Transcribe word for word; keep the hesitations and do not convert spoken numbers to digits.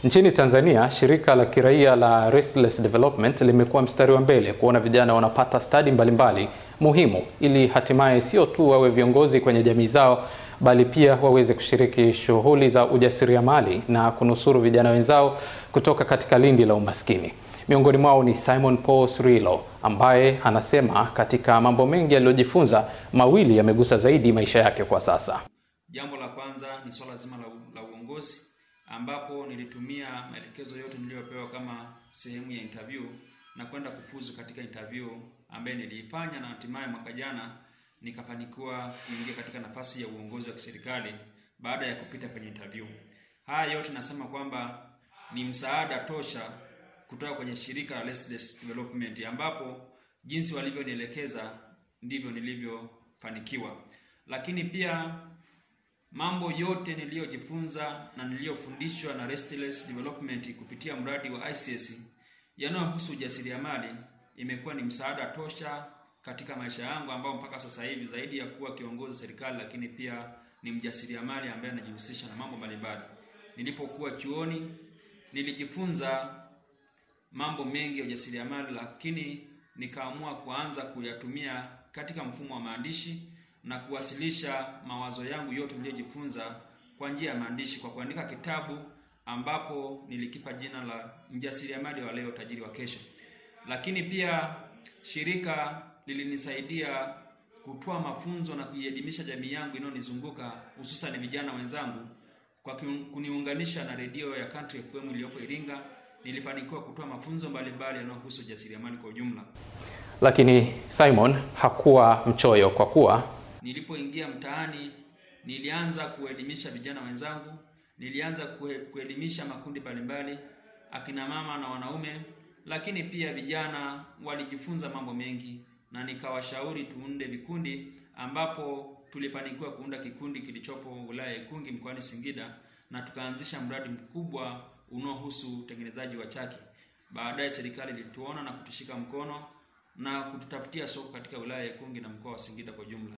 Nchini Tanzania, shirika la kiraia la Restless Development limekuwa mstari wa mbele kuona vijana wanapata stadi mbalimbali muhimu ili hatimaye sio tu wawe viongozi kwenye jamii zao, bali pia waweze kushiriki shughuli za ujasiriamali na kunusuru vijana wenzao kutoka katika lindi la umaskini. Miongoni mwao ni Simon Paul Sirilo, ambaye anasema katika mambo mengi aliyojifunza, mawili yamegusa zaidi maisha yake kwa sasa. Jambo la kwanza ni swala zima la, la uongozi, ambapo nilitumia maelekezo yote niliyopewa kama sehemu ya interview na kwenda kufuzu katika interview ambaye nilifanya, na hatimaye mwaka jana nikafanikiwa kuingia katika nafasi ya uongozi wa kiserikali baada ya kupita kwenye interview. Haya yote nasema kwamba ni msaada tosha kutoka kwenye shirika la Restless Development, ambapo jinsi walivyonielekeza ndivyo nilivyofanikiwa. Lakini pia mambo yote niliyojifunza na niliyofundishwa na Restless Development kupitia mradi wa I C S yanayohusu ujasiriamali imekuwa ni msaada tosha katika maisha yangu, ambao mpaka sasa hivi zaidi ya kuwa kiongozi serikali, lakini pia ni mjasiriamali ambaye anajihusisha na mambo mbalimbali. Nilipokuwa chuoni nilijifunza mambo mengi ya ujasiriamali, lakini nikaamua kuanza kuyatumia katika mfumo wa maandishi na kuwasilisha mawazo yangu yote niliyojifunza kwa njia ya maandishi kwa kuandika kitabu ambapo nilikipa jina la Mjasiriamali wa Leo, Tajiri wa Kesho. Lakini pia shirika lilinisaidia kutoa mafunzo na kuielimisha jamii yangu inayonizunguka, hususan vijana wenzangu, kwa kuniunganisha na redio ya Country F M iliyopo Iringa. Nilifanikiwa kutoa mafunzo mbalimbali yanayohusu ujasiriamali kwa ujumla. Lakini Simon hakuwa mchoyo, kwa kuwa nilipoingia mtaani nilianza kuelimisha vijana wenzangu, nilianza kuelimisha makundi mbalimbali, akina mama na wanaume, lakini pia vijana walijifunza mambo mengi, na nikawashauri tuunde vikundi, ambapo tulifanikiwa kuunda kikundi kilichopo wilaya ya Ikungi mkoani Singida, na tukaanzisha mradi mkubwa unaohusu utengenezaji wa chaki. Baadaye serikali ilituona na kutushika mkono na kututafutia soko katika wilaya ya Ikungi na mkoa wa Singida kwa jumla.